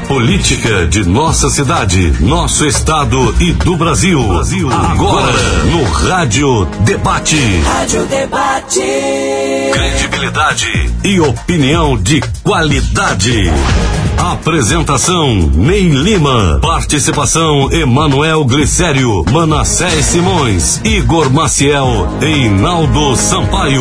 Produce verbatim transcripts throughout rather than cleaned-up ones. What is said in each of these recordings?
política de nossa cidade, nosso estado e do Brasil. Brasil. Agora, no Rádio Debate. Rádio Debate. Credibilidade e opinião de qualidade. Apresentação: Ney Lima. Participação: Emanuel Glicério, Manassés Simões, Igor Maciel e Inaldo Sampaio.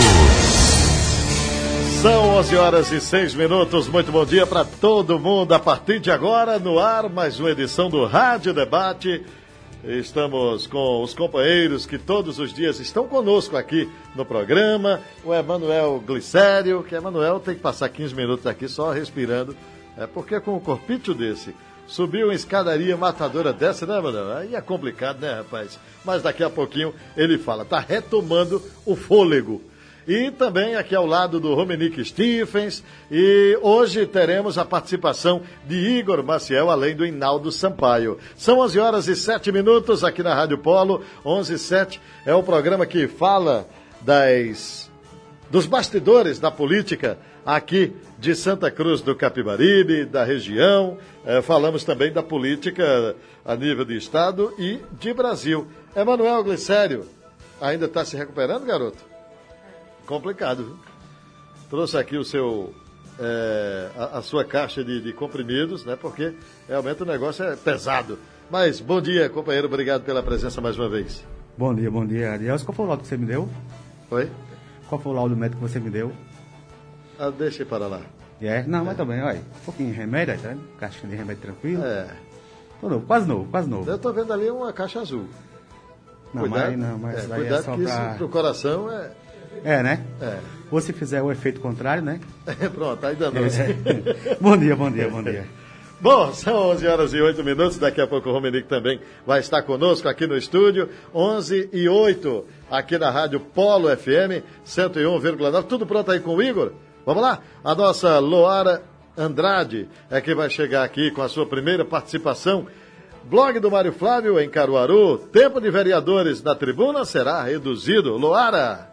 São onze horas e seis minutos. Muito bom dia para todo mundo. A partir de agora, no ar, mais uma edição do Rádio Debate. Estamos com os companheiros que todos os dias estão conosco aqui no programa. O Emanuel Glicério, que Emanuel tem que passar quinze minutos aqui só respirando. É porque com um corpício desse, subir uma escadaria matadora dessa, né, Emanuel? Aí é complicado, né, rapaz? Mas daqui a pouquinho ele fala. Tá retomando o fôlego. E também aqui ao lado do Romenick Stephens. E hoje teremos a participação de Igor Maciel, além do Inaldo Sampaio. São onze horas e sete minutos aqui na Rádio Polo. onze e sete é o programa que fala das, dos bastidores da política aqui de Santa Cruz do Capibaribe, da região. É, falamos também da política a nível de Estado e de Brasil. Emanuel Glicério, ainda está se recuperando, garoto? Complicado, viu? Trouxe aqui o seu, é, a, a sua caixa de, de comprimidos, né? Porque realmente o negócio é pesado. Mas bom dia, companheiro, obrigado pela presença mais uma vez. Bom dia, bom dia, Ariel. Qual foi o laudo que você me deu? Oi? Qual foi o laudo médico que você me deu? Ah, deixa para lá. É? Não, é. mas também, olha, um pouquinho de remédio, tá vendo? Caixinha de remédio tranquilo. É. Tô novo, quase novo, quase novo. Eu tô vendo ali uma caixa azul. Não, cuidado, mas não, mas é, daí cuidado é só que pra... isso pro coração é... É, né? É. Ou se fizer o efeito contrário, né? Pronto, ainda não. É. Bom dia, bom dia, bom dia. Bom, são onze horas e oito minutos, daqui a pouco o Romenick também vai estar conosco aqui no estúdio, onze e oito, aqui na Rádio Polo F M, cento e um vírgula nove, tudo pronto aí com o Igor? Vamos lá? A nossa Loara Andrade é quem vai chegar aqui com a sua primeira participação. Blog do Mário Flávio em Caruaru, tempo de vereadores na tribuna será reduzido. Loara!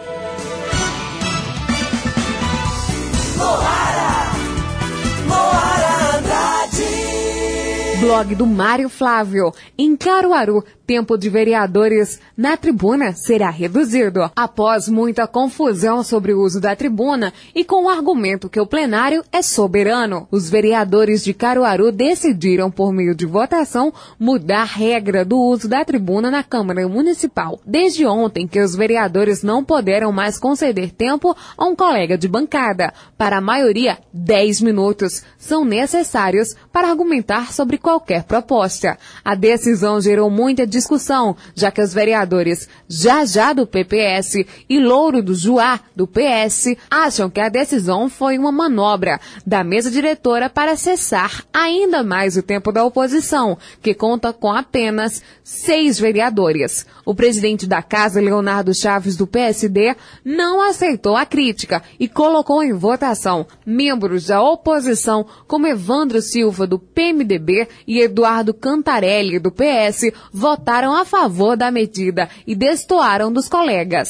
Loara! Loara Andrade! Blog do Mário Flávio em Caruaru. Tempo de vereadores na tribuna será reduzido. Após muita confusão sobre o uso da tribuna e com o argumento que o plenário é soberano, os vereadores de Caruaru decidiram, por meio de votação, mudar a regra do uso da tribuna na Câmara Municipal. Desde ontem que os vereadores não puderam mais conceder tempo a um colega de bancada. Para a maioria, dez minutos são necessários para argumentar sobre qualquer proposta. A decisão gerou muita discussão, já que os vereadores Jajá do P P S e Louro do Juá do P S acham que a decisão foi uma manobra da mesa diretora para cessar ainda mais o tempo da oposição, que conta com apenas seis vereadores. O presidente da casa, Leonardo Chaves do P S D, não aceitou a crítica e colocou em votação membros da oposição como Evandro Silva do P M D B e Eduardo Cantarelli do P S votaram a favor da medida e destoaram dos colegas.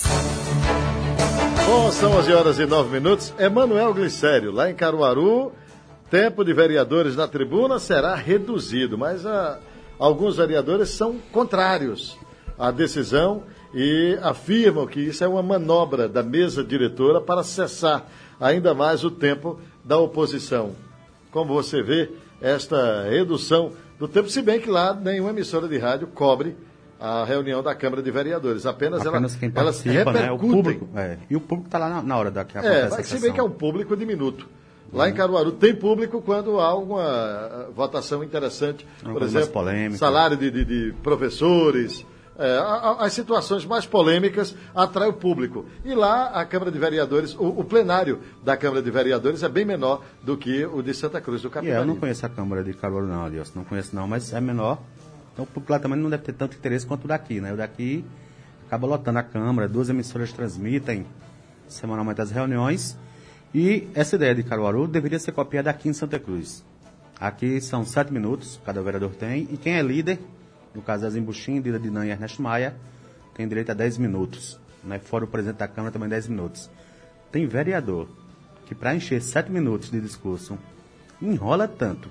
Bom, são onze horas e nove minutos. Emanuel Glicério, lá em Caruaru, tempo de vereadores na tribuna será reduzido, mas a, alguns vereadores são contrários à decisão e afirmam que isso é uma manobra da mesa diretora para cessar ainda mais o tempo da oposição. Como você vê, esta redução do tempo, se bem que lá nenhuma emissora de rádio cobre a reunião da Câmara de Vereadores. Apenas, Apenas ela, quem elas participa, repercutem. Né? O público, é. E o público está lá na, na hora da que acontece É, a se sessão. bem que é um público diminuto. Lá uhum. em Caruaru tem público quando há alguma votação interessante. Por Algumas exemplo, polêmicas. Salário de, de, de professores. É, as situações mais polêmicas atraem o público. E lá a Câmara de Vereadores, o, o plenário da Câmara de Vereadores é bem menor do que o de Santa Cruz do Capibaribe. É, eu não conheço a Câmara de Caruaru não, Adiós, não conheço não, mas é menor. Então o público lá também não deve ter tanto interesse quanto o daqui, né? O daqui acaba lotando a Câmara, duas emissoras transmitem semanalmente as reuniões. E essa ideia de Caruaru deveria ser copiada aqui em Santa Cruz. Aqui são sete minutos, cada vereador tem, e quem é líder, no caso Azim Buxim, líder de Nan e Ernesto Maia, tem direito a dez minutos. Né? Fora o presidente da Câmara também dez minutos. Tem vereador que para encher sete minutos de discurso enrola tanto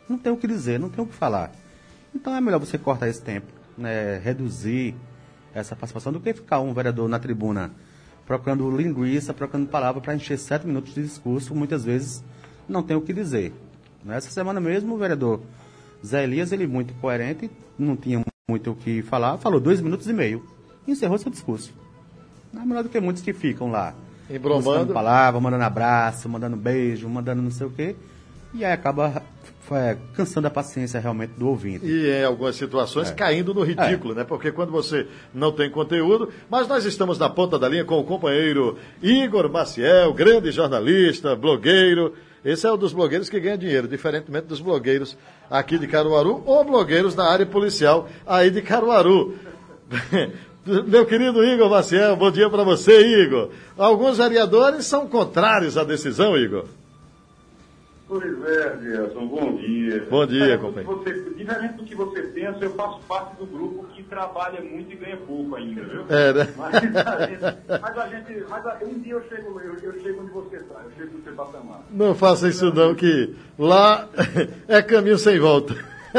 não tem o que dizer, não tem o que falar. Então é melhor você cortar esse tempo, né, reduzir essa participação do que ficar um vereador na tribuna procurando linguiça, procurando palavra para encher sete minutos de discurso, muitas vezes não tem o que dizer. Essa semana mesmo o vereador Zé Elias, ele muito coerente, não tinha muito o que falar, falou dois minutos e meio e encerrou seu discurso. Não é melhor do que muitos que ficam lá embromando palavra, mandando abraço, mandando beijo, mandando não sei o quê, e aí acaba é, cansando a paciência realmente do ouvinte. E em algumas situações é. caindo no ridículo, é. né? Porque quando você não tem conteúdo, mas nós estamos na ponta da linha com o companheiro Igor Maciel, grande jornalista, blogueiro. Esse é um dos blogueiros que ganha dinheiro, diferentemente dos blogueiros aqui de Caruaru ou blogueiros da área policial aí de Caruaru. Meu querido Igor Maciel, bom dia para você, Igor. Alguns vereadores são contrários à decisão, Igor. Pois é, Gerson, bom dia. Bom dia, diferente companheiro. Do você, diferente do que você pensa, eu faço parte do grupo que trabalha muito e ganha pouco ainda, viu? É, né? Mas a gente, mas a gente mas a, um dia eu chego, eu, eu chego onde você está, eu chego no seu patamar. Não faça isso não, que lá é caminho sem volta.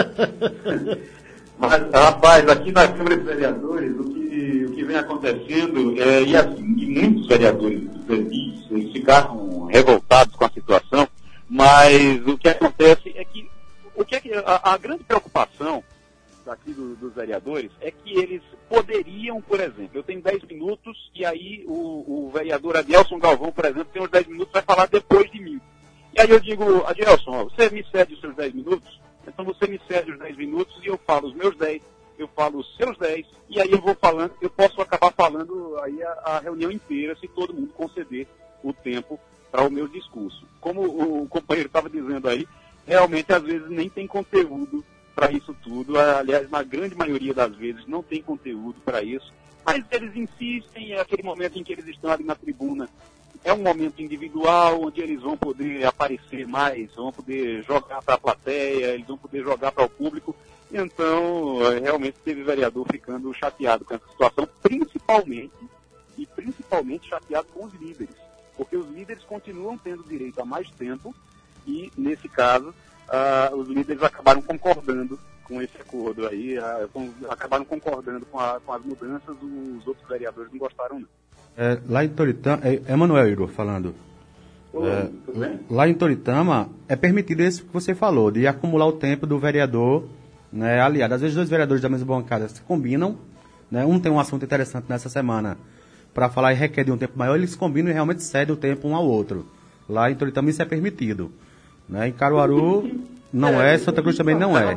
Mas, rapaz, aqui na Câmara de Vereadores, o que, o que vem acontecendo, é, e assim, e muitos vereadores eles ficaram revoltados com a situação, mas o que acontece é que, o que, é que a, a grande preocupação daqui do, dos vereadores é que eles poderiam, por exemplo, eu tenho dez minutos e aí o, o vereador Adielson Galvão, por exemplo, tem uns dez minutos, vai falar depois de mim. E aí eu digo, Adielson, ó, você me cede os seus dez minutos? Então você me cede os dez minutos e eu falo os meus dez, eu falo os seus dez, e aí eu vou falando, eu posso acabar falando aí a, a reunião inteira, se todo mundo conceder o tempo para o meu discurso. Como o companheiro estava dizendo aí, realmente às vezes nem tem conteúdo para isso tudo, aliás, na grande maioria das vezes não tem conteúdo para isso, mas eles insistem, é aquele momento em que eles estão ali na tribuna, é um momento individual, onde eles vão poder aparecer mais, vão poder jogar para a plateia, eles vão poder jogar para o público. Então, realmente teve vereador ficando chateado com essa situação, principalmente, e principalmente chateado com os líderes, porque os líderes continuam tendo direito a mais tempo e, nesse caso, ah, os líderes acabaram concordando com esse acordo aí, ah, com, acabaram concordando com, a, com as mudanças, os outros vereadores não gostaram não. É, lá em Toritama, é, é Manuel Igor falando. Ô, é, tudo bem? Lá em Toritama é permitido isso que você falou, de acumular o tempo do vereador, né, aliado. Às vezes dois vereadores da mesma bancada se combinam, né, um tem um assunto interessante nessa semana para falar e requer de um tempo maior, eles combinam e realmente cedem o tempo um ao outro. Lá em Toritama isso é permitido. Né, em Caruaru não é, Santa Cruz também não é.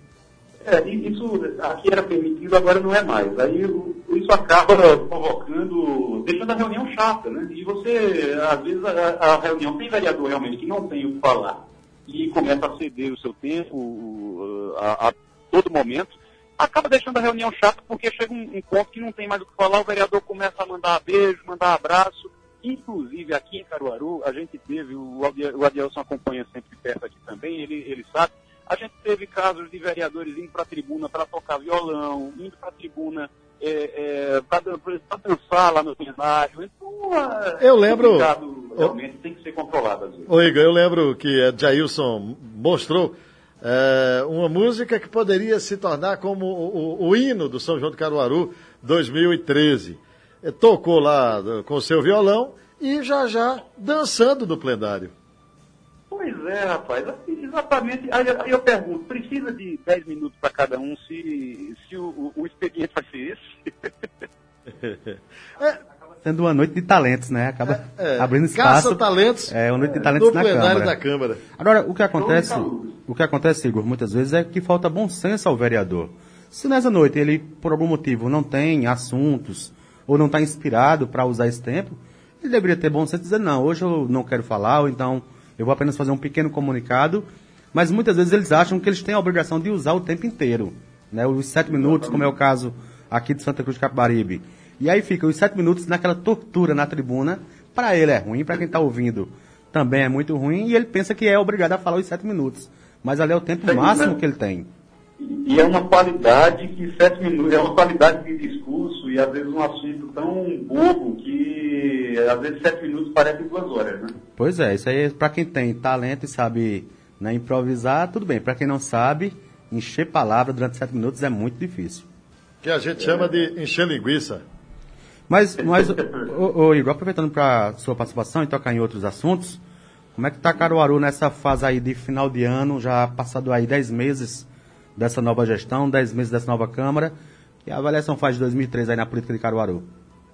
É, isso aqui era permitido, agora não é mais. Aí isso acaba provocando, deixando a reunião chata, né? E você, às vezes, a, a reunião tem vereador realmente que não tem o que falar e começa a ceder o seu tempo a, a todo momento, acaba deixando a reunião chata porque chega um, um ponto que não tem mais o que falar, o vereador começa a mandar beijo, mandar abraço. Inclusive aqui em Caruaru, a gente teve, o Adielson acompanha sempre de perto aqui também, ele, ele sabe, a gente teve casos de vereadores indo para a tribuna para tocar violão, indo para a tribuna é, é, para dançar lá no plenário. Então, é, eu lembro. Realmente tem que ser controlado. Às vezes. Ô Igor, eu lembro que a Jailson mostrou é, uma música que poderia se tornar como o, o, o hino do São João de Caruaru dois mil e treze. Tocou lá com o seu violão e já já dançando no plenário. Pois é, rapaz, exatamente. Aí eu pergunto, precisa de dez minutos para cada um se, se o, o expediente vai ser esse? É, sendo uma noite de talentos, né? Acaba é, é, abrindo espaço. Caça talentos. É, uma noite de talentos no na plenário Câmara. da Câmara. Agora, o que acontece, o que acontece, Igor, muitas vezes é que falta bom senso ao vereador. Se nessa noite ele, por algum motivo, não tem assuntos ou não está inspirado para usar esse tempo, ele deveria ter bom senso e dizer, não, hoje eu não quero falar, ou então eu vou apenas fazer um pequeno comunicado, mas muitas vezes eles acham que eles têm a obrigação de usar o tempo inteiro, né? Os sete minutos, como é o caso aqui de Santa Cruz de Capibaribe. E aí fica os sete minutos naquela tortura na tribuna, para ele é ruim, para quem está ouvindo também é muito ruim, e ele pensa que é obrigado a falar os sete minutos. Mas ali é o tempo máximo que ele tem. E é uma qualidade que sete minutos, é uma qualidade de discurso e às vezes um assunto tão bobo que às vezes sete minutos parecem duas horas, né? Pois é, isso aí é para quem tem talento e sabe Né? Improvisar, tudo bem. Para quem não sabe, encher palavra durante sete minutos é muito difícil. Que a gente chama de encher linguiça. Mas, mas ô, ô, Igor, aproveitando para sua participação e tocar em outros assuntos, como é que está Caruaru nessa fase aí de final de ano, já passado aí dez meses dessa nova gestão, dez meses dessa nova Câmara, e a avaliação faz de dois mil e treze aí na política de Caruaru?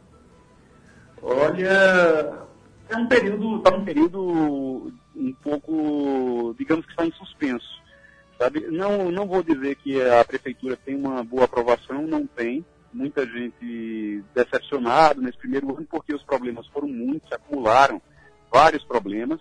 Olha, é um período, está um período um pouco, digamos que está em suspenso, sabe? Não, não vou dizer que a prefeitura tem uma boa aprovação, não tem. Muita gente decepcionada nesse primeiro ano, porque os problemas foram muitos, se acumularam vários problemas,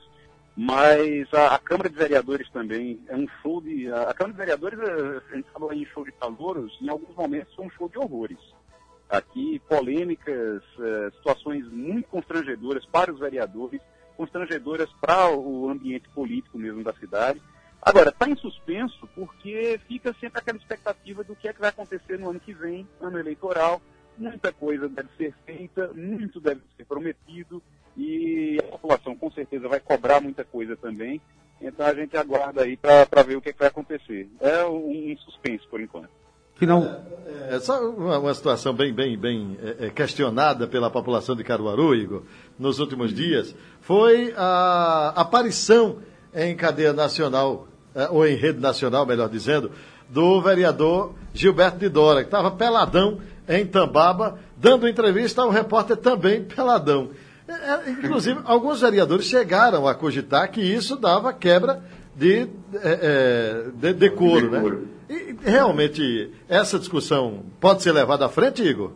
mas a, a Câmara de Vereadores também é um show de... A, a Câmara de Vereadores, a gente falou aí em show de calouros, em alguns momentos foi um show de horrores. Aqui, polêmicas, eh, situações muito constrangedoras para os vereadores, constrangedoras para o ambiente político mesmo da cidade. Agora, está em suspenso porque fica sempre aquela expectativa do que é que vai acontecer no ano que vem, ano eleitoral. Muita coisa deve ser feita, muito deve ser prometido e a população com certeza vai cobrar muita coisa também. Então a gente aguarda aí para ver o que, é que vai acontecer. É um suspenso por enquanto. Que não... É, é só uma, uma situação bem, bem, bem é, questionada pela população de Caruaru, Igor, nos últimos dias, foi a aparição em cadeia nacional, ou em rede nacional, melhor dizendo, do vereador Gilberto de Dora, que estava peladão em Tambaba, dando entrevista ao repórter também peladão. É, inclusive, alguns vereadores chegaram a cogitar que isso dava quebra de, é, de decoro, né? E realmente, essa discussão pode ser levada à frente, Igor?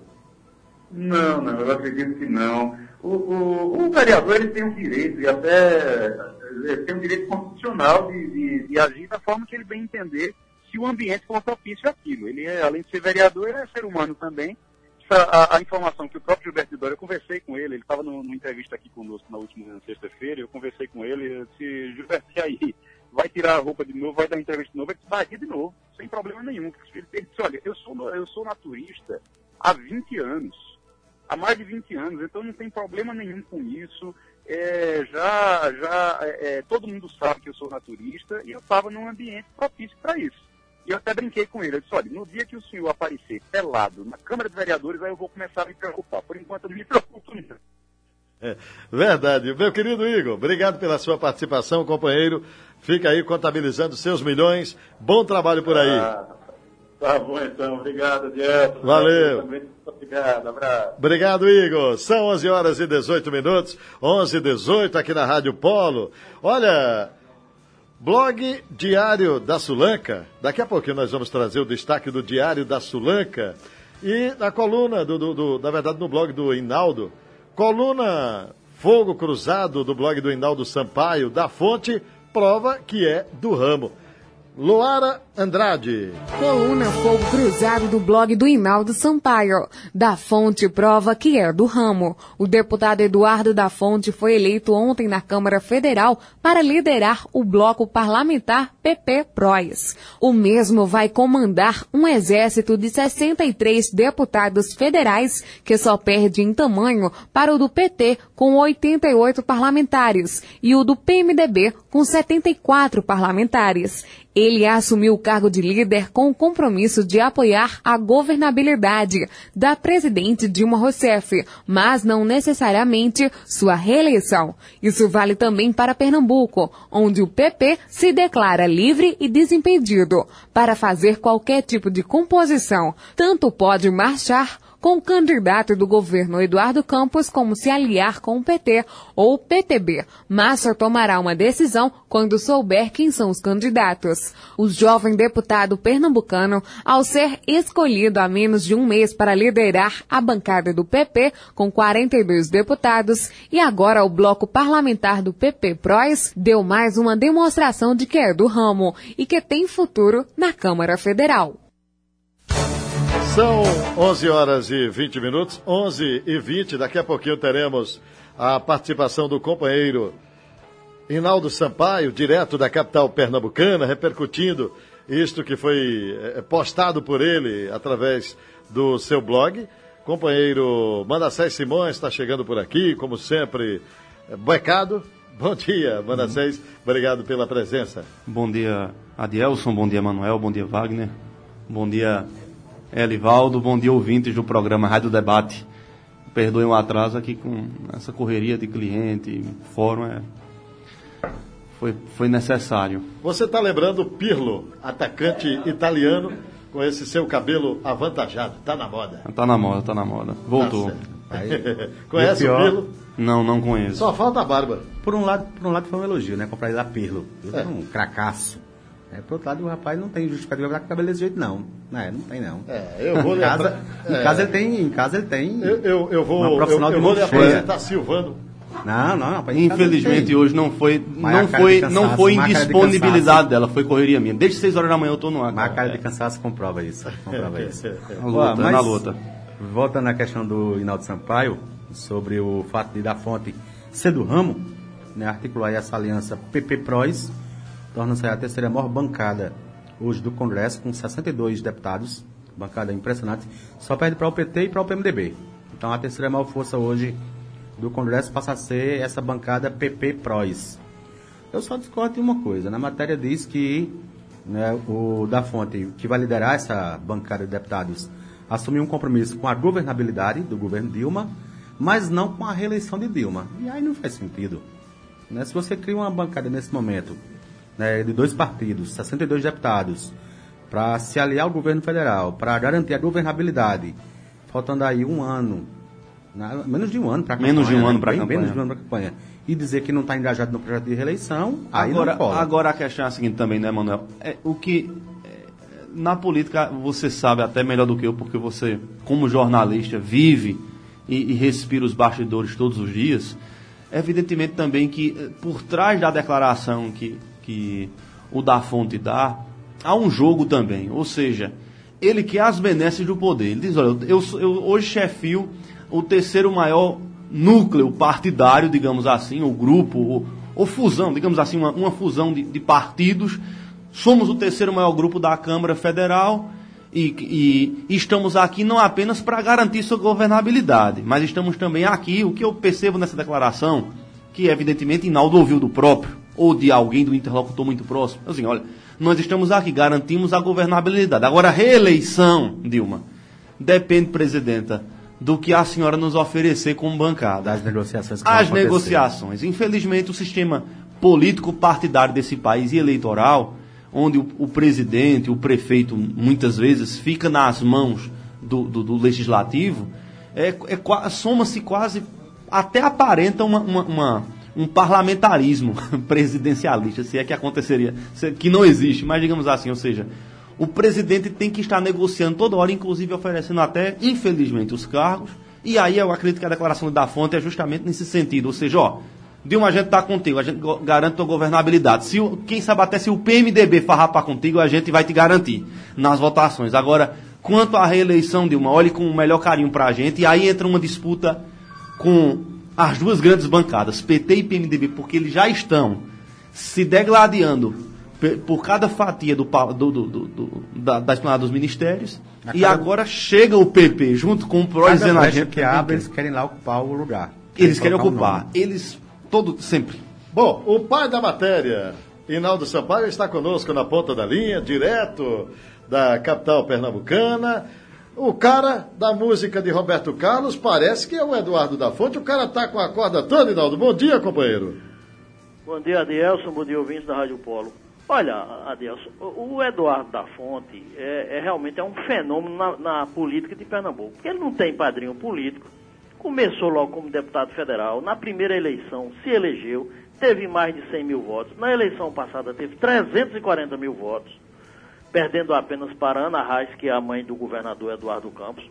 Não, não, eu acredito que não. O, o, o vereador ele tem o direito, e até tem um direito constitucional de, de, de agir da forma que ele bem entender, se o ambiente for propício àquilo. Ele, é, além de ser vereador, ele é ser humano também. A, a informação que o próprio Gilberto de Dora, eu conversei com ele, ele estava numa entrevista aqui conosco na última sexta-feira, eu conversei com ele, eu disse, Gilberto, e aí? Vai tirar a roupa de novo, vai dar entrevista de novo, ele disse, daria de novo, sem problema nenhum. Ele, ele disse, olha, eu sou, eu sou naturista há vinte anos, há mais de vinte anos, então não tem problema nenhum com isso. É, já, já é, todo mundo sabe que eu sou naturista e eu estava num ambiente propício para isso. E eu até brinquei com ele, eu disse, olha, no dia que o senhor aparecer pelado na Câmara de Vereadores, aí eu vou começar a me preocupar. Por enquanto eu não me preocupo não. É, verdade. Meu querido Igor, obrigado pela sua participação, companheiro. Fica aí contabilizando seus milhões. Bom trabalho por aí. Ah, tá bom então, obrigado, Diego. Valeu. Obrigado, abraço. Obrigado, Igor. São onze horas e dezoito minutos, onze e dezoito aqui na Rádio Polo. Olha, blog Diário da Sulanca. Daqui a pouquinho nós vamos trazer o destaque do Diário da Sulanca. E na coluna, do, do, do, na verdade, no blog do Hinaldo, coluna Fogo Cruzado do blog do Hinaldo Sampaio, da Fonte, prova que é do ramo. Loara Andrade. Coluna Fogo Cruzado do blog do Hinaldo Sampaio. Da Fonte prova que é do ramo. O deputado Eduardo da Fonte foi eleito ontem na Câmara Federal para liderar o bloco parlamentar P P-PROS. O mesmo vai comandar um exército de sessenta e três deputados federais, que só perde em tamanho para o do P T, com oitenta e oito parlamentares, e o do P M D B, com setenta e quatro parlamentares. Ele assumiu o cargo de líder com o compromisso de apoiar a governabilidade da presidente Dilma Rousseff, mas não necessariamente sua reeleição. Isso vale também para Pernambuco, onde o P P se declara livre e desimpedido para fazer qualquer tipo de composição. Tanto pode marchar com o candidato do governo Eduardo Campos como se aliar com o P T ou o P T B, mas só tomará uma decisão quando souber quem são os candidatos. O jovem deputado pernambucano, ao ser escolhido há menos de um mês para liderar a bancada do P P, com quarenta e dois deputados, e agora o bloco parlamentar do P P-PROS, deu mais uma demonstração de que é do ramo e que tem futuro na Câmara Federal. São onze horas e vinte minutos, onze e vinte. Daqui a pouquinho teremos a participação do companheiro Hinaldo Sampaio, direto da capital pernambucana, repercutindo isto que foi postado por ele através do seu blog. Companheiro Manassés Simões está chegando por aqui, como sempre, becado Bom dia, Manassés. Obrigado pela presença. Bom dia, Adielson. Bom dia, Manuel. Bom dia, Wagner. Bom dia, Elivaldo. Bom dia, ouvintes do programa Rádio Debate. Perdoem o atraso aqui com essa correria de cliente, fórum. É... Foi, foi necessário. Você está lembrando Pirlo, atacante italiano, com esse seu cabelo avantajado. Está na moda. Está na moda, está na moda. Voltou. Tá Conhece o Pirlo? Não, não conheço. Só falta a barba. Por um lado, por um lado foi um elogio, né? Comprar ele a Pirlo. É. Um cracaço. É, por outro lado, o rapaz não tem justificativa para cabelo desse jeito, não. É, não tem, não. É, eu vou em, casa, é. em casa ele tem. Em casa ele tem. Eu, eu, eu vou, uma profissional eu, eu de vou lhe cheia. apresentar Silvano. Não, não, rapaz. Infelizmente hoje não foi, não foi, cansaço, não foi de indisponibilidade dela, foi correria minha. Desde seis horas da manhã eu tô no ar. Mas a cara de cansaço comprova isso. Comprova isso. Na luta, Mas, na luta. Voltando à questão do Hinaldo Sampaio, sobre o fato de da fonte ser do ramo, né, articular aí essa aliança P P-PROS, torna-se a terceira maior bancada hoje do Congresso, com sessenta e dois deputados, bancada impressionante, só perde para o P T e para o P M D B. Então a terceira maior força hoje do Congresso passa a ser essa bancada P P-PROS. Eu só discordo de uma coisa, na matéria diz que, né, o da fonte, que vai liderar essa bancada de deputados, assumiu um compromisso com a governabilidade do governo Dilma, mas não com a reeleição de Dilma. E aí não faz sentido. Né? Se você cria uma bancada nesse momento, né, de dois partidos, sessenta e dois deputados, para se aliar ao governo federal, para garantir a governabilidade, faltando aí um ano, né, menos de um ano para a campanha. Menos de um ano para a campanha. campanha. Menos de um ano para a campanha. E dizer que não está engajado no projeto de reeleição, aí Agora, não cola. agora a questão é a seguinte também, né, Manuel? É, o que... Na política, você sabe até melhor do que eu, porque você, como jornalista, vive e, e respira os bastidores todos os dias. Evidentemente também que, por trás da declaração que, que o da fonte dá, há um jogo também. Ou seja, ele quer as benesses do poder. Ele diz, olha, eu, eu hoje chefio o terceiro maior núcleo partidário, digamos assim, ou grupo, ou, ou fusão, digamos assim, uma, uma fusão de, de partidos. Somos o terceiro maior grupo da Câmara Federal e, e estamos aqui não apenas para garantir sua governabilidade, mas estamos também aqui, o que eu percebo nessa declaração, que evidentemente Hinaldo ouviu do próprio, ou de alguém do interlocutor muito próximo. Assim, olha, nós estamos aqui, garantimos a governabilidade. Agora, a reeleição, Dilma, depende, presidenta, do que a senhora nos oferecer como bancada. Das negociações que vão As acontecer. negociações. Infelizmente, o sistema político partidário desse país e eleitoral, onde o, o presidente, o prefeito, muitas vezes, fica nas mãos do, do, do legislativo, é, é, soma-se quase, até aparenta uma, uma, uma, um parlamentarismo presidencialista, se é que aconteceria, se, que não existe, mas digamos assim, ou seja, o presidente tem que estar negociando toda hora, inclusive oferecendo até, infelizmente, os cargos, e aí eu acredito que a declaração da fonte é justamente nesse sentido, ou seja, ó, Dilma, a gente está contigo, a gente garante a governabilidade. Se o, quem sabe até se o P M D B farrapar contigo, a gente vai te garantir nas votações. Agora, quanto à reeleição, Dilma, olhe com o melhor carinho para a gente. E aí entra uma disputa com as duas grandes bancadas, P T e P M D B, porque eles já estão se degladiando por cada fatia do, do, do, do, do, da, da esplanada dos ministérios. A e agora chega o P P junto com o P R O dizendo a gente que abre, eles querem lá ocupar o lugar. Eles querem ocupar. Eles... Todo, sempre. Bom, o pai da matéria, Hinaldo Sampaio, está conosco na ponta da linha, direto da capital pernambucana. O cara da música de Roberto Carlos parece que é o Eduardo da Fonte. O cara está com a corda toda, Hinaldo. Bom dia, companheiro. Bom dia, Adelson. Bom dia, ouvintes da Rádio Polo. Olha, Adelson, o Eduardo da Fonte é, é realmente é um fenômeno na, na política de Pernambuco. Porque ele não tem padrinho político. Começou logo como deputado federal, na primeira eleição se elegeu, teve mais de cem mil votos, na eleição passada teve trezentos e quarenta mil votos, perdendo apenas para Ana Reis, que é a mãe do governador Eduardo Campos.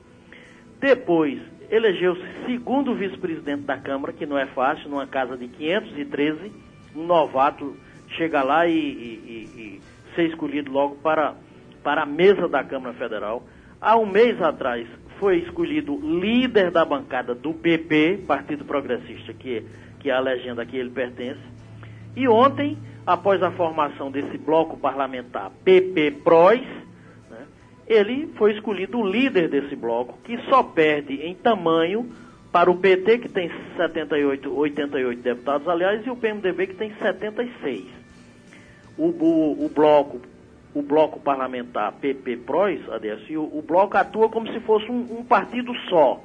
Depois, elegeu-se segundo vice-presidente da Câmara, que não é fácil, numa casa de quinhentos e treze, um novato chega lá e, e, e, e ser escolhido logo para, para a mesa da Câmara Federal. Há um mês atrás, foi escolhido líder da bancada do P P, Partido Progressista, que, que é a legenda a que ele pertence. E ontem, após a formação desse bloco parlamentar P P-PROS, né, ele foi escolhido o líder desse bloco, que só perde em tamanho para o P T, que tem setenta e oito, oitenta e oito deputados, aliás, e o P M D B, que tem setenta e seis. O, o, o bloco o bloco parlamentar P P-PROS, Adeilson, e o, o bloco atua como se fosse um, um partido só.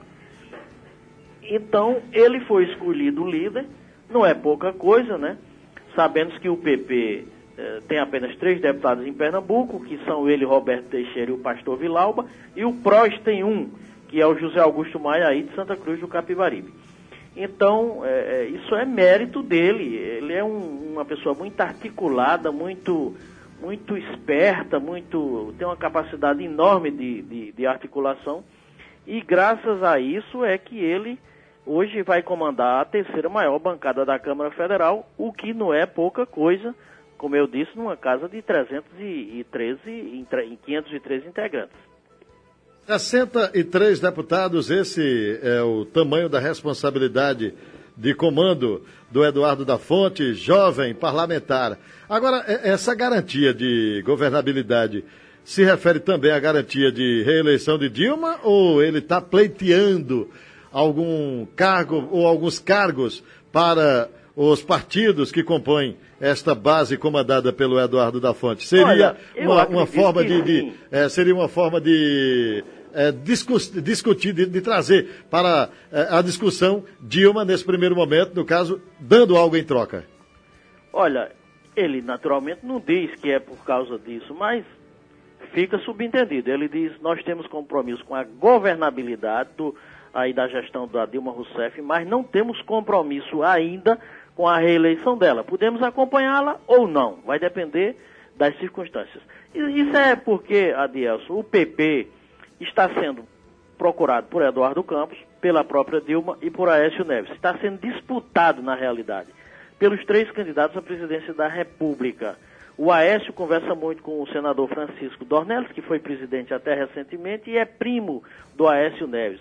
Então, ele foi escolhido líder, não é pouca coisa, né? Sabendo que o P P eh, tem apenas três deputados em Pernambuco, que são ele, Roberto Teixeira e o pastor Vilauba, e o PROS tem um, que é o José Augusto Maia, aí de Santa Cruz do Capibaribe. Então, é, isso é mérito dele. Ele é um, uma pessoa muito articulada, muito, muito esperta, muito, tem uma capacidade enorme de, de, de articulação. E graças a isso é que ele hoje vai comandar a terceira maior bancada da Câmara Federal, o que não é pouca coisa, como eu disse, numa casa de trezentos e treze, em quinhentos e treze integrantes. sessenta e três deputados, esse é o tamanho da responsabilidade de comando do Eduardo da Fonte, jovem parlamentar. Agora, essa garantia de governabilidade se refere também à garantia de reeleição de Dilma, ou ele está pleiteando algum cargo ou alguns cargos para os partidos que compõem esta base comandada pelo Eduardo da Fonte? Seria Olha, uma, uma forma de, de de é, seria uma forma de é, discuss, discutir, de, de trazer para é, a discussão Dilma nesse primeiro momento, no caso, dando algo em troca? Olha, ele naturalmente não diz que é por causa disso, mas fica subentendido. Ele diz: nós temos compromisso com a governabilidade do aí da gestão da Dilma Rousseff, mas não temos compromisso ainda com a reeleição dela. Podemos acompanhá-la ou não, vai depender das circunstâncias. E isso é porque, Adeilson, o P P está sendo procurado por Eduardo Campos, pela própria Dilma e por Aécio Neves. Está sendo disputado, na realidade, pelos três candidatos à presidência da República. O Aécio conversa muito com o senador Francisco Dornelles, que foi presidente até recentemente e é primo do Aécio Neves.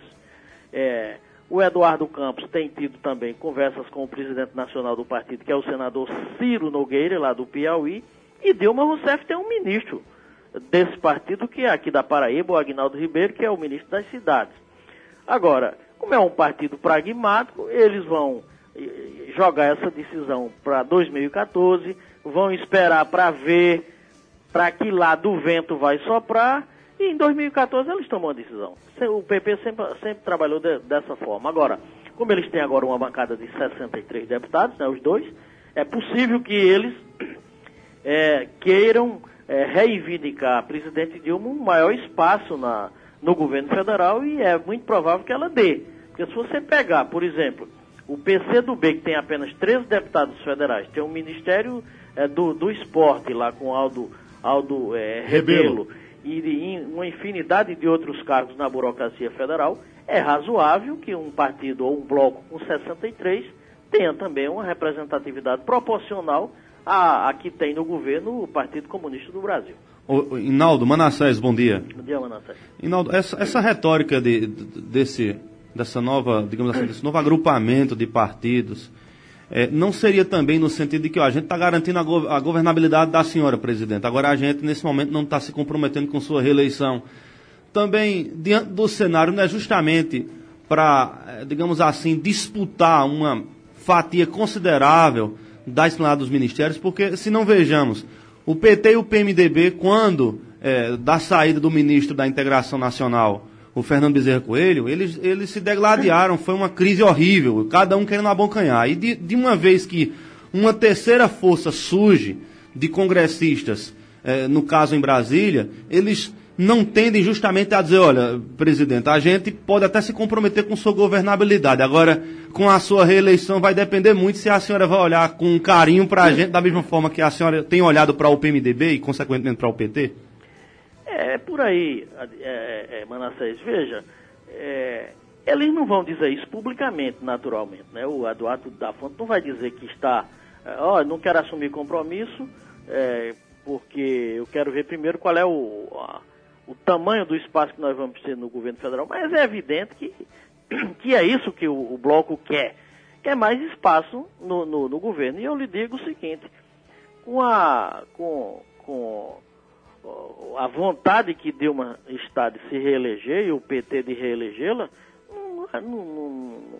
É, o Eduardo Campos tem tido também conversas com o presidente nacional do partido, que é o senador Ciro Nogueira, lá do Piauí, e Dilma Rousseff tem um ministro desse partido, que é aqui da Paraíba, o Aguinaldo Ribeiro, que é o ministro das cidades. Agora, como é um partido pragmático, eles vão jogar essa decisão para dois mil e quatorze, vão esperar para ver para que lado o vento vai soprar, e em dois mil e quatorze eles tomam a decisão. O P P sempre, sempre trabalhou de, dessa forma. Agora, como eles têm agora uma bancada de sessenta e três deputados, né, os dois, é possível que eles é, queiram é, reivindicar a presidente Dilma um maior espaço na, no governo federal, e é muito provável que ela dê. Porque se você pegar, por exemplo, o P C do B, que tem apenas treze deputados federais, tem um Ministério é, do, do Esporte lá com Aldo, Aldo é, Rebelo, e de, uma infinidade de outros cargos na burocracia federal, é razoável que um partido ou um bloco com sessenta e três tenha também uma representatividade proporcional à, à que tem no governo o Partido Comunista do Brasil. Ô, Inaldo, Manassés, bom dia. Bom dia, Manassés. Inaldo, essa, essa retórica de, de, desse, dessa nova, digamos assim, desse novo agrupamento de partidos, É, não seria também no sentido de que ó, a gente está garantindo a, go- a governabilidade da senhora presidente, agora a gente nesse momento não está se comprometendo com sua reeleição. Também, diante do cenário, não é justamente para, digamos assim, disputar uma fatia considerável da esplanada dos ministérios, porque se não vejamos, o P T e o P M D B, quando é, da saída do ministro da Integração Nacional, o Fernando Bezerra Coelho, eles, eles se degladiaram, foi uma crise horrível, cada um querendo abocanhar. E de, de uma vez que uma terceira força surge de congressistas, eh, no caso em Brasília, eles não tendem justamente a dizer, olha, presidente, a gente pode até se comprometer com sua governabilidade, agora com a sua reeleição vai depender muito se a senhora vai olhar com carinho para a gente, da mesma forma que a senhora tem olhado para o P M D B e, consequentemente, para o P T? É, por aí, é, é, Manassés, veja, é, eles não vão dizer isso publicamente, naturalmente, né? O Eduardo da Fonte não vai dizer que está, ó, oh, não quero assumir compromisso, é, porque eu quero ver primeiro qual é o, a, o tamanho do espaço que nós vamos ter no governo federal, mas é evidente que, que é isso que o, o bloco quer, quer mais espaço no, no, no governo. E eu lhe digo o seguinte, com a... com, com a vontade que Dilma está de se reeleger e o P T de reelegê-la, não, não, não,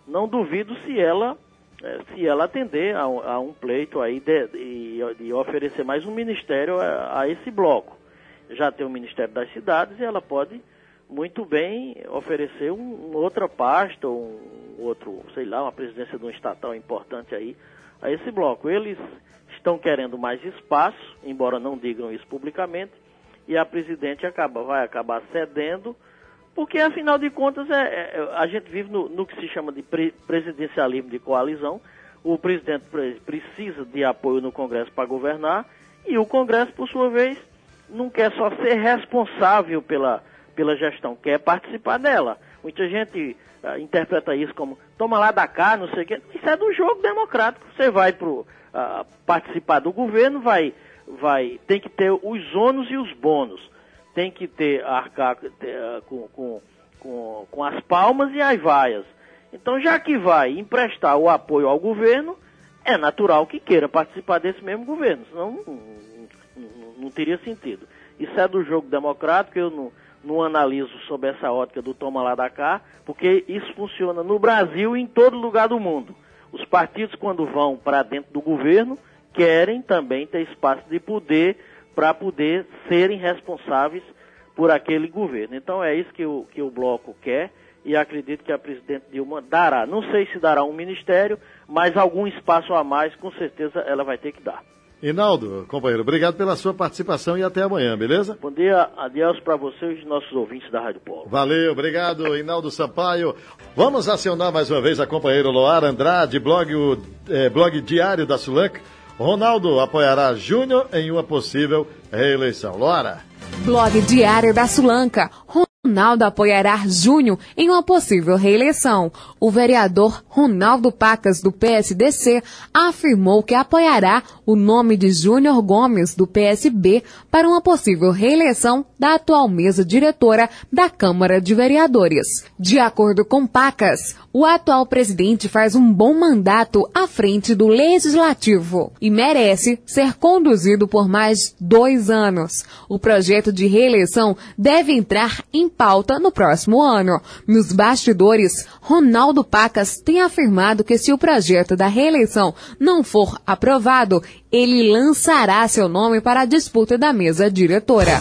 não duvido se ela, é, se ela atender a, a um pleito aí de, de, de oferecer mais um ministério a, a esse bloco. Já tem o Ministério das Cidades e ela pode muito bem oferecer um, outra pasta, um outro, sei lá, uma presidência de um estatal importante aí a esse bloco. Eles estão querendo mais espaço, embora não digam isso publicamente, e a presidente acaba, vai acabar cedendo, porque afinal de contas é, é, a gente vive no, no que se chama de pre, presidencialismo de coalizão. O presidente pre, precisa de apoio no Congresso para governar, e o Congresso, por sua vez, não quer só ser responsável pela pela gestão, quer participar dela. Muita gente uh, interpreta isso como, toma lá da cá, não sei o quê. Isso é do jogo democrático. Você vai pro, uh, participar do governo, vai, vai, tem que ter os ônus e os bônus. Tem que ter, arcar ter, uh, com, com, com, com as palmas e as vaias. Então, já que vai emprestar o apoio ao governo, é natural que queira participar desse mesmo governo. Senão, não, não, não teria sentido. Isso é do jogo democrático, eu não... não analiso sob essa ótica do toma lá da cá, porque isso funciona no Brasil e em todo lugar do mundo. Os partidos, quando vão para dentro do governo, querem também ter espaço de poder para poder serem responsáveis por aquele governo. Então é isso que o, que o Bloco quer, e acredito que a presidente Dilma dará. Não sei se dará um ministério, mas algum espaço a mais, com certeza ela vai ter que dar. Inaldo, companheiro, obrigado pela sua participação e até amanhã, beleza? Bom dia, adeus para você e os nossos ouvintes da Rádio Polo. Valeu, obrigado, Inaldo Sampaio. Vamos acionar mais uma vez a companheira Loara Andrade, blog, o, eh, blog Diário da Sulanca. Ronaldo apoiará Júnior em uma possível reeleição. Loara. Blog Diário da Sulanca. Ronaldo apoiará Júnior em uma possível reeleição. O vereador Ronaldo Pacas, do P S D C, afirmou que apoiará o nome de Júnior Gomes, do P S B, para uma possível reeleição da atual mesa diretora da Câmara de Vereadores. De acordo com Pacas, o atual presidente faz um bom mandato à frente do Legislativo e merece ser conduzido por mais dois anos. O projeto de reeleição deve entrar em pauta no próximo ano. Nos bastidores, Ronaldo Pacas tem afirmado que se o projeto da reeleição não for aprovado, ele lançará seu nome para a disputa da mesa diretora.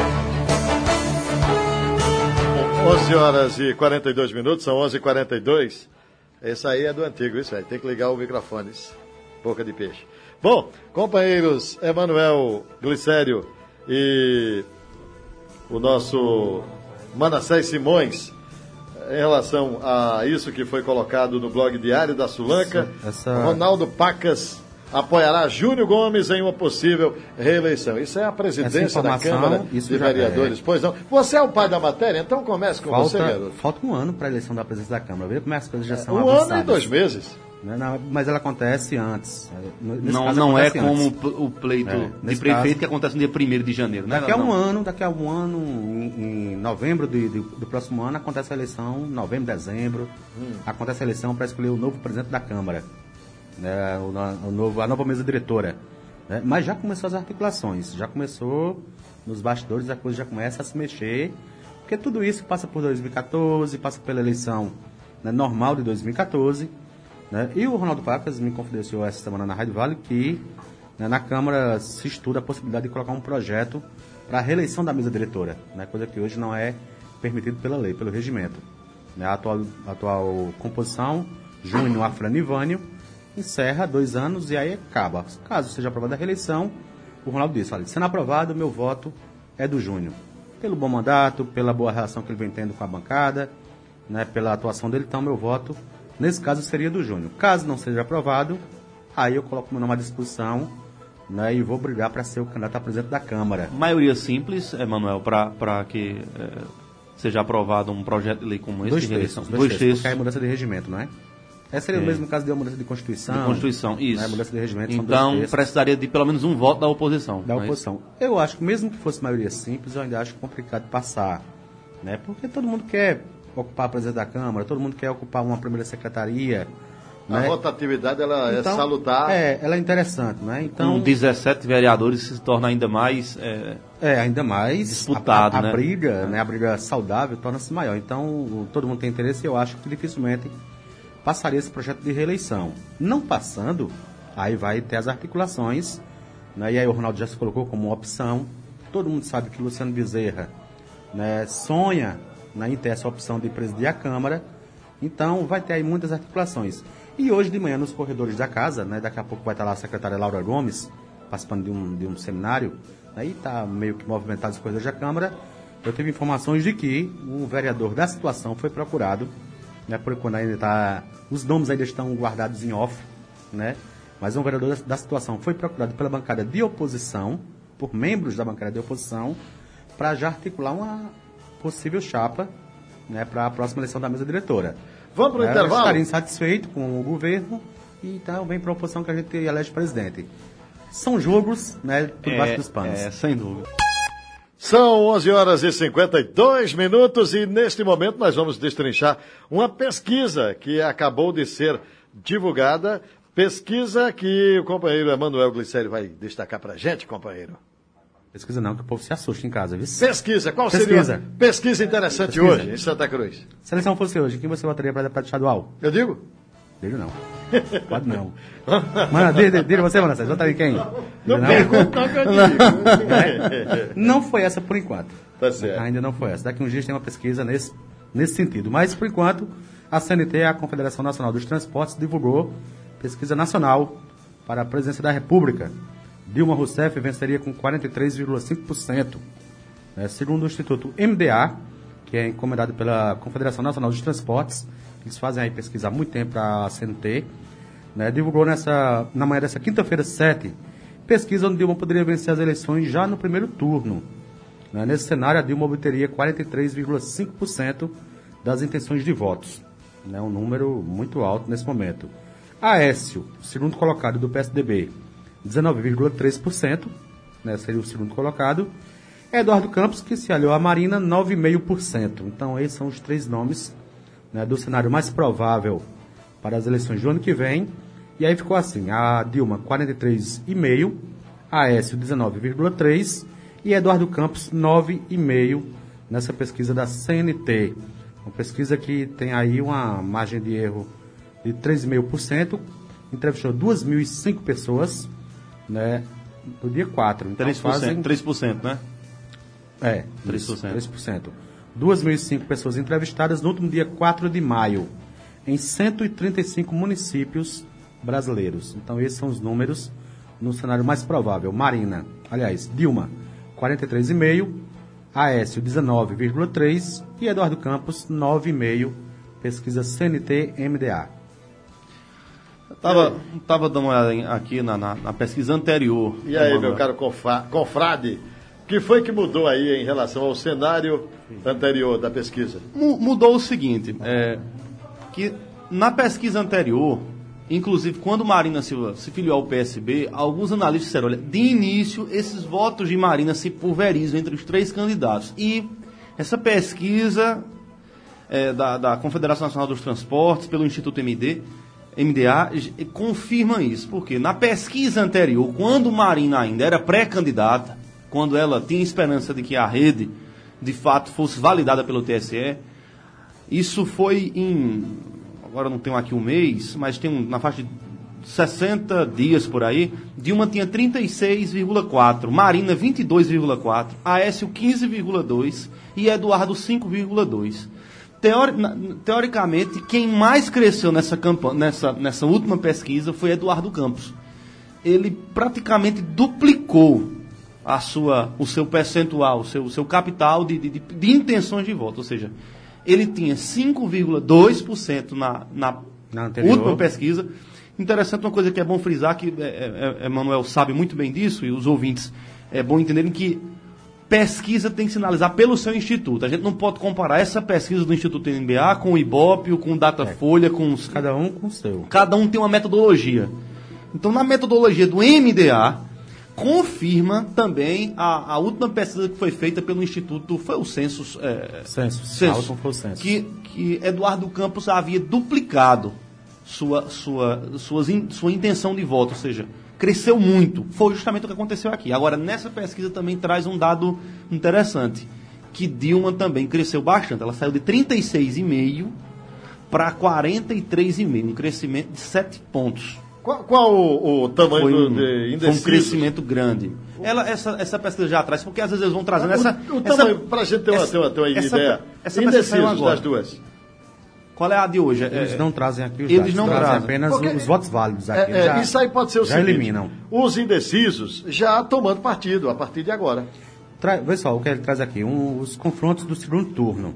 onze horas e quarenta e dois minutos, são onze e quarenta e dois. Esse aí é do antigo, isso aí. Tem que ligar o microfone. Boca de peixe. Bom, companheiros Emanuel Glicério e o nosso Manassés Simões, em relação a isso que foi colocado no blog Diário da Sulanca, essa, essa... Ronaldo Pacas apoiará Júnior Gomes em uma possível reeleição. Isso é a presidência da Câmara de Vereadores. É. Pois não. Você é o pai da matéria, então comece com falta, você, garoto. Falta um ano para a eleição da presidência da Câmara. Vê como é que as coisas já são um avançadas. Um ano e dois meses. Não, mas ela acontece antes. Nesse não não acontece é antes. Como o pleito é, de prefeito caso, que acontece no dia primeiro de janeiro. Né? Daqui a um não. ano, daqui a um ano, em, em novembro de, de, do próximo ano, acontece a eleição, novembro, dezembro, hum. acontece a eleição para escolher o novo presidente da Câmara. Né, o, o novo, a nova mesa diretora, né, mas já começou as articulações, já começou nos bastidores, a coisa já começa a se mexer, porque tudo isso passa por dois mil e catorze, passa pela eleição, né, normal de dois mil e catorze, né, e o Ronaldo Pacas me confidenciou essa semana na Rádio Vale que, né, na Câmara se estuda a possibilidade de colocar um projeto para a reeleição da mesa diretora, né, coisa que hoje não é permitido pela lei, pelo regimento. Né, a atual, a atual composição, Júnior, Afrânio e Vânio, encerra dois anos e aí acaba. Caso seja aprovada a reeleição, o Ronaldo disse, olha, sendo aprovado, meu voto é do Júnior. Pelo bom mandato, pela boa relação que ele vem tendo com a bancada, né, pela atuação dele, então meu voto, nesse caso, seria do Júnior. Caso não seja aprovado, aí eu coloco meu nome à disposição, né, e vou brigar para ser o candidato a presidente da Câmara. Maioria simples, Emanuel, para que é, seja aprovado um projeto de lei como esse dois de reeleição. Dois, dois terços, porque é mudança de regimento, não é? Esse seria é. o mesmo caso de uma mudança de Constituição. De Constituição, isso. Né, mudança de regimento. Então, precisaria de pelo menos um voto da oposição. Da oposição. É eu acho que mesmo que fosse maioria simples, eu ainda acho complicado passar. Né, porque todo mundo quer ocupar a presidência da Câmara, todo mundo quer ocupar uma primeira secretaria. A né? rotatividade, ela então, é salutar. É, ela é interessante, né? Então, com dezessete vereadores se torna ainda mais... É, é ainda mais disputado, a, a, né? a briga, né? A briga saudável torna-se maior. Então, todo mundo tem interesse e eu acho que dificilmente passaria esse projeto de reeleição. Não passando, aí vai ter as articulações, né? E aí o Ronaldo já se colocou como uma opção. Todo mundo sabe que Luciano Bezerra, né, sonha, né, em ter essa opção de presidir a Câmara. Então vai ter aí muitas articulações. E hoje de manhã nos corredores da casa, né, daqui a pouco vai estar lá a secretária Laura Gomes, participando de um, de um seminário, aí né, está meio que movimentado os corredores da Câmara. Eu tive informações de que o vereador da situação foi procurado, né, por enquanto ainda está, os nomes ainda estão guardados em off, né, mas um vereador da, da situação foi procurado pela bancada de oposição, por membros da bancada de oposição, para já articular uma possível chapa, né, para a próxima eleição da mesa diretora. Vamos para o é, intervalo? Estaria insatisfeito com o governo e então vem para a oposição que a gente elege presidente. São jogos, né, por baixo é, dos panos. É, sem dúvida. São onze horas e cinquenta e dois minutos e neste momento nós vamos destrinchar uma pesquisa que acabou de ser divulgada. Pesquisa que o companheiro Emanuel Glicério vai destacar para a gente, companheiro. Pesquisa não, que o povo se assusta em casa, viu? Pesquisa, qual Pesquisa. seria a pesquisa interessante Pesquisa. hoje em Santa Cruz? Se a eleição fosse hoje, quem você votaria para deputado estadual? Eu digo? Digo não. Pode não. Mano, diga você, Manassés, votaria em quem? Não não pergunta o que eu digo. É. Não foi essa por enquanto. Tá certo. Ainda não foi essa. Daqui uns dias tem uma pesquisa nesse, nesse sentido. Mas, por enquanto, a C N T, a Confederação Nacional dos Transportes, divulgou pesquisa nacional para a presidência da República. Dilma Rousseff venceria com quarenta e três vírgula cinco por cento. É, segundo o Instituto M D A, que é encomendado pela Confederação Nacional dos Transportes, eles fazem aí pesquisa há muito tempo para a C N T, né, divulgou nessa, na manhã dessa quinta-feira, sete, pesquisa onde Dilma poderia vencer as eleições já no primeiro turno. Né, nesse cenário, a Dilma obteria quarenta e três vírgula cinco por cento das intenções de votos. Né, um número muito alto nesse momento. Aécio, segundo colocado do P S D B, dezenove vírgula três por cento, né, seria o segundo colocado. Eduardo Campos, que se aliou à Marina, nove vírgula cinco por cento. Então, esses são os três nomes, né, do cenário mais provável para as eleições do ano que vem. E aí ficou assim, a Dilma quarenta e três vírgula cinco por cento, Aécio dezenove vírgula três por cento e Eduardo Campos nove vírgula cinco por cento nessa pesquisa da C N T. Uma pesquisa que tem aí uma margem de erro de três vírgula cinco por cento, entrevistou duas mil e cinco pessoas, né, no dia quatro. Então três por cento, fazem... três por cento, né? É, três por cento. três por cento. duas mil e cinco pessoas entrevistadas no último dia quatro de maio, em cento e trinta e cinco municípios brasileiros. Então, esses são os números no cenário mais provável. Marina, aliás, Dilma, quarenta e três vírgula cinco por cento, Aécio, dezenove vírgula três por cento e Eduardo Campos, nove vírgula cinco por cento. Pesquisa C N T M D A. Estava tava dando uma olhada aqui na, na, na pesquisa anterior. E aí, Manuel. meu caro confra- confrade, o que foi que mudou aí em relação ao cenário anterior da pesquisa? Mu- Mudou o seguinte, é, que na pesquisa anterior, inclusive quando Marina Silva se filiou ao P S B, alguns analistas disseram, olha, de início, esses votos de Marina se pulverizam entre os três candidatos. E essa pesquisa é, da, da Confederação Nacional dos Transportes, pelo Instituto M D, M D A, confirma isso. Porque na pesquisa anterior, quando Marina ainda era pré-candidata, quando ela tinha esperança de que a rede, de fato, fosse validada pelo T S E, isso foi em... agora não tenho aqui um mês, mas tem um, na faixa de sessenta dias por aí, Dilma tinha trinta e seis vírgula quatro, Marina vinte e dois vírgula quatro, Aécio quinze vírgula dois e Eduardo cinco vírgula dois. Teori, teoricamente, quem mais cresceu nessa, campanha, nessa, nessa última pesquisa foi Eduardo Campos. Ele praticamente duplicou a sua, o seu percentual, o seu, o seu capital de, de, de intenções de voto, ou seja, ele tinha cinco vírgula dois por cento na, na, na última pesquisa. Interessante, uma coisa que é bom frisar, que é, é, Emanuel sabe muito bem disso, e os ouvintes é bom entenderem que pesquisa tem que se analisar pelo seu instituto. A gente não pode comparar essa pesquisa do Instituto M B A com o Ibope, com o Datafolha, com os... Cada um com o seu. Cada um tem uma metodologia. Então, na metodologia do M D A, confirma também a, a última pesquisa que foi feita pelo Instituto, foi o Census, é, Census, Census foi o Census. Que, que Eduardo Campos havia duplicado sua, sua, suas in, sua intenção de voto, ou seja, cresceu muito. Foi justamente o que aconteceu aqui. Agora, nessa pesquisa também traz um dado interessante, que Dilma também cresceu bastante. Ela saiu de trinta e seis vírgula cinco para quarenta e três vírgula cinco, um crescimento de sete pontos. Qual, qual o, o tamanho Foi do, um, de foi indecisos? um crescimento grande. Ela, essa, essa pesquisa já atrás, porque às vezes eles vão trazendo essa... O, o essa tamanho, para a gente ter uma, ter uma, ter uma essa, ideia, essa pesquisa saiu indecisos agora. das duas. Qual é a de hoje? Eles É, não trazem aqui os eles dados, não trazem trazem. apenas Porque- os votos válidos É, aqui. é, já, isso aí pode ser o já seguinte, eliminam. os indecisos já tomando partido a partir de agora. Tra... Vê só o que ele traz aqui, um, os confrontos do segundo turno.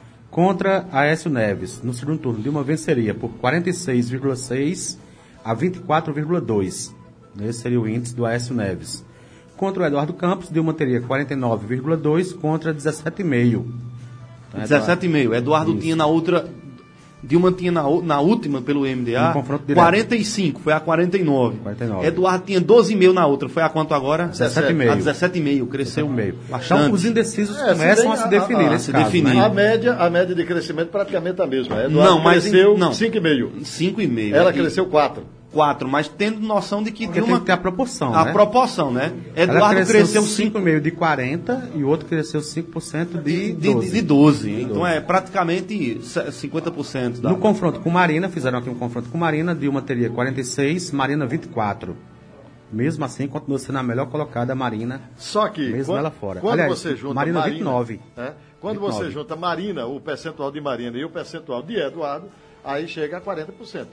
Contra Aécio Neves, no segundo turno, Dilma venceria por quarenta e seis vírgula seis a vinte e quatro vírgula dois. Esse seria o índice do Aécio Neves. Contra o Eduardo Campos, Dilma teria quarenta e nove vírgula dois contra dezessete vírgula cinco. Então, dezessete vírgula cinco. Eduardo Isso. tinha na outra... Dilma tinha na, o- na última, pelo M D A, No confronto direto. quarenta e cinco, foi a quarenta e nove. quarenta e nove. Eduardo tinha doze vírgula cinco na outra, foi a quanto agora? dezessete A vírgula cinco. dezessete vírgula cinco, cresceu meio. bastante. Então, os indecisos É, se começam bem a se a- definir a- nesse se caso, definir. né? A média, a média de crescimento praticamente a mesma. A Eduardo Não, mas em- cresceu não. cinco vírgula cinco. cinco vírgula cinco. Ela E- cresceu quatro. quatro, mas tendo noção de que Porque Dilma... tem que ter a proporção, A né? proporção, né? Ela Eduardo cresceu cresceu cinco cinco vírgula cinco de quarenta e o outro cresceu cinco por cento de de, doze. de, de doze. Então é praticamente cinquenta por cento da... No confronto com Marina, fizeram aqui um confronto com Marina, Dilma teria quarenta e seis, Marina vinte e quatro. Mesmo assim, continua sendo a melhor colocada a Marina, Só que mesmo quando, ela fora. quando Aliás, você junta Marina Marina, vinte e nove. é, quando vinte e nove. você junta Marina, o percentual de Marina e o percentual de Eduardo, aí chega a quarenta por cento.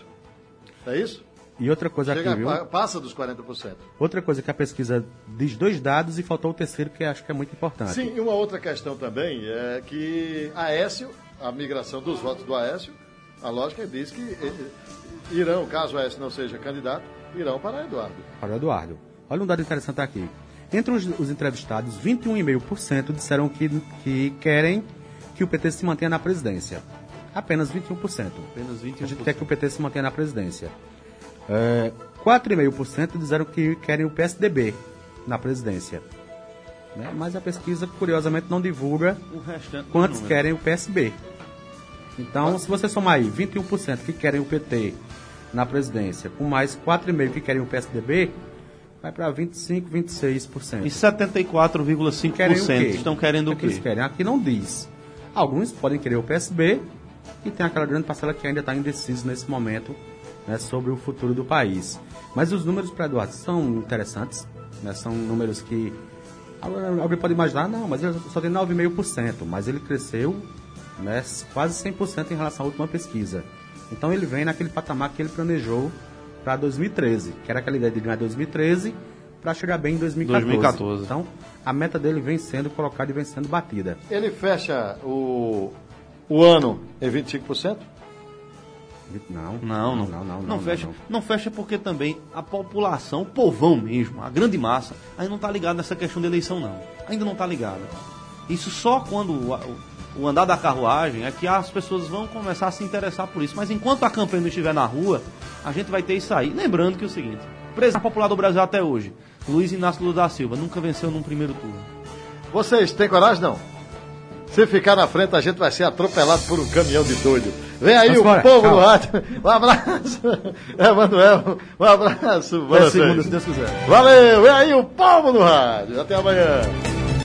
É isso? E outra coisa Chega, aqui, viu? pa- passa dos quarenta por cento. Outra coisa que a pesquisa diz dois dados e faltou o terceiro, que acho que é muito importante. Sim, e uma outra questão também é que Aécio, a migração dos votos do Aécio, a lógica diz que eh, eh, irão, caso Aécio não seja candidato, irão para Eduardo. Para o Eduardo. Olha um dado interessante aqui. Entre os, os entrevistados, vinte e um vírgula cinco por cento disseram que, que querem que o P T se mantenha na presidência. Apenas vinte e um por cento. Apenas vinte e um por cento. A gente quer que o P T se mantenha na presidência. É, quatro vírgula cinco por cento disseram que querem o P S D B na presidência. Né? Mas a pesquisa, curiosamente, não divulga O restante quantos não, né? querem o P S B. Então, se você somar aí vinte e um por cento que querem o P T na presidência, com mais quatro vírgula cinco por cento que querem o P S D B, vai para vinte e cinco, vinte e seis por cento. E setenta e quatro vírgula cinco por Querem o cento quê? estão querendo o que eles quê? querem? Aqui não diz. Alguns podem querer o P S B e tem aquela grande parcela que ainda está indeciso nesse momento, né, sobre o futuro do país. Mas os números para Eduardo são interessantes, né, são números que agora, alguém pode imaginar, não, mas ele só tem nove vírgula cinco por cento, mas ele cresceu, né, quase cem por cento em relação à última pesquisa. Então ele vem naquele patamar que ele planejou para dois mil e treze, que era aquela ideia de ganhar dois mil e treze para chegar bem em dois mil e quatorze. dois mil e quatorze. Então a meta dele vem sendo colocada e vem sendo batida. Ele fecha o, o ano em vinte e cinco por cento? Não, Não, não, não, não, não, fecha. não. Não fecha porque também a população, o povão mesmo, a grande massa, ainda não está ligado nessa questão de eleição, não. Ainda não está ligado. Isso só quando o, o, o andar da carruagem é que as pessoas vão começar a se interessar por isso. Mas enquanto a campanha não estiver na rua, a gente vai ter isso aí. Lembrando que é o seguinte, o presidente popular do Brasil até hoje, Luiz Inácio Lula da Silva, nunca venceu num primeiro turno. Vocês têm coragem, não? Se ficar na frente, a gente vai ser atropelado por um caminhão de doido. Vem aí Vamos o embora. povo Tchau. do rádio. Um abraço, Emanuel. Um abraço. Até vocês. segunda, se Deus quiser. Valeu. Vem aí o povo do rádio. Até amanhã.